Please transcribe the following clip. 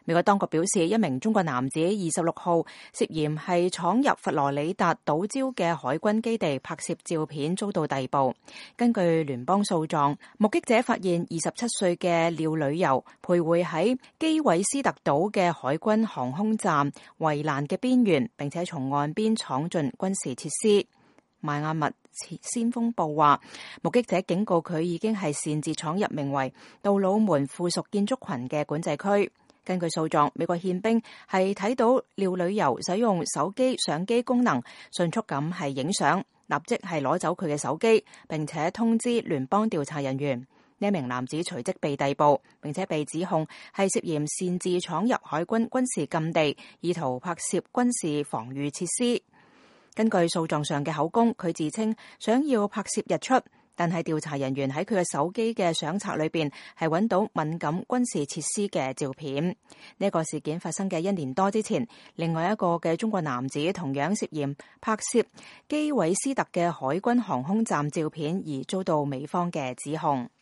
美國當局表示，一名中國男子26號涉嫌係闖入佛羅里達島礁嘅海軍基地拍攝照片遭到逮捕。根據聯邦訴狀，目擊者發現27歲嘅廖女友徘徊喺基韋斯特島嘅海軍航空站圍欄嘅邊緣，並且從岸邊闖進軍事設施。邁阿密先鋒報話，目擊者警告佢已經係擅自闖入名為杜魯門附屬建築群嘅管制區。根據訴狀，美國憲兵係睇到廖女友使用手機相機功能，迅速咁係影相，立即係攞走佢嘅手機，並且通知聯邦調查人員。呢名男子隨即被逮捕，並且被指控係涉嫌擅自闖入海軍軍事禁地，意圖拍攝軍事防禦設施。根據訴狀上嘅口供，佢自稱想要拍攝日出，但係調查人員喺佢嘅手機嘅相冊裏邊係揾到敏感軍事設施嘅照片。呢個事件發生嘅1年多之前，另外一個嘅中國男子同樣涉嫌拍攝基韋斯特嘅海軍航空站照片而遭到美方嘅指控。